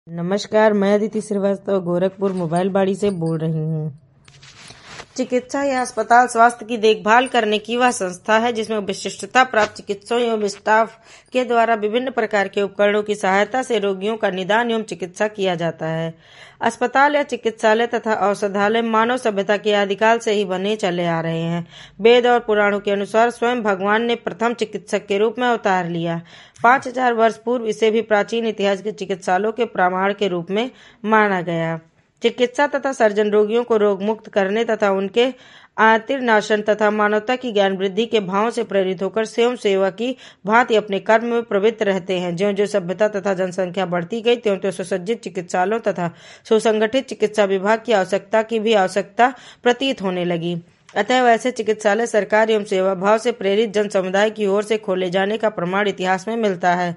नमस्कार, मैं अदिति श्रीवास्तव गोरखपुर मोबाइल बाड़ी से बोल रही हूँ। चिकित्सा या अस्पताल स्वास्थ्य की देखभाल करने की वह संस्था है जिसमें विशिष्टता प्राप्त चिकित्सकों एवं स्टाफ के द्वारा विभिन्न प्रकार के उपकरणों की सहायता से रोगियों का निदान एवं चिकित्सा किया जाता है। अस्पताल या चिकित्सालय तथा औषधालय मानव सभ्यता के आदिकाल से ही बने चले आ रहे हैं। वेद और पुराणों के अनुसार स्वयं भगवान ने प्रथम चिकित्सक के रूप में अवतार लिया। 5000 वर्ष पूर्व इसे भी प्राचीन इतिहास के चिकित्सालयों के प्रमाण के रूप में माना गया। चिकित्सा तथा सर्जन रोगियों को रोग मुक्त करने तथा उनके आर्तिनाशन तथा मानवता की ज्ञान वृद्धि के भाव से प्रेरित होकर स्वयं सेवा की भांति अपने कर्म में प्रवृत्त रहते हैं। ज्यों ज्यों सभ्यता तथा जनसंख्या बढ़ती गई त्यों त्यों सुसज्जित चिकित्सालयों तथा सुसंगठित चिकित्सा विभाग की आवश्यकता प्रतीत होने लगी। अतः ऐसे चिकित्सालय सरकार एवं सेवा भाव से प्रेरित जन समुदाय की ओर से खोले जाने का प्रमाण इतिहास में मिलता है।